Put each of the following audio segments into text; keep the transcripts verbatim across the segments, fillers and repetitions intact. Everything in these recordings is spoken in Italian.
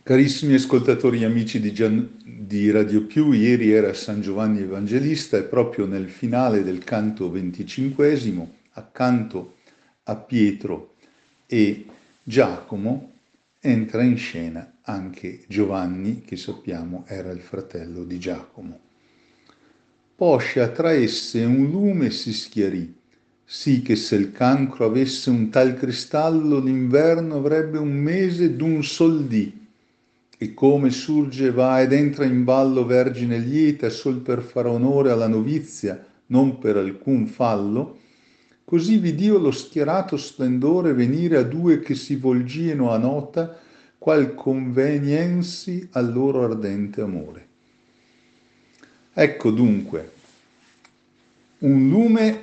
Carissimi ascoltatori e amici di, Gian- di Radio Più, ieri era San Giovanni Evangelista e proprio nel finale del canto venticinquesimo, accanto a Pietro e Giacomo, entra in scena anche Giovanni, che sappiamo era il fratello di Giacomo. Poscia tra esse un lume si schiarì, sì che se il cancro avesse un tal cristallo, l'inverno avrebbe un mese d'un sol dì. E come surge, va ed entra in ballo vergine lieta sol per far onore alla novizia, non per alcun fallo, così vidio lo schierato splendore venire a due che si volgieno a nota, qual conveniensi al loro ardente amore. Ecco dunque, un lume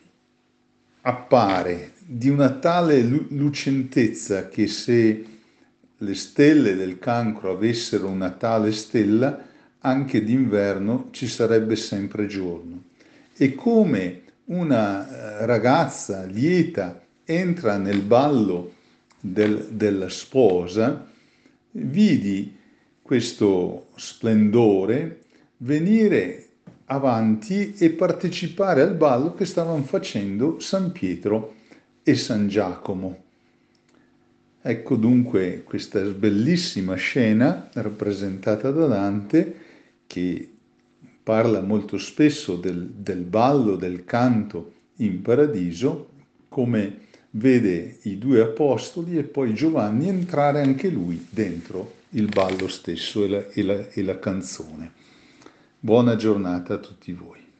appare di una tale lu- lucentezza che se le stelle del cancro avessero una tale stella, anche d'inverno ci sarebbe sempre giorno. E come una eh, ragazza lieta entra nel ballo del- della sposa, vidi questo splendore venire avanti e partecipare al ballo che stavano facendo San Pietro e San Giacomo. Ecco dunque questa bellissima scena rappresentata da Dante che parla molto spesso del, del ballo, del canto in paradiso, come vede i due apostoli e poi Giovanni entrare anche lui dentro il ballo stesso e la, e la, e la canzone. Buona giornata a tutti voi.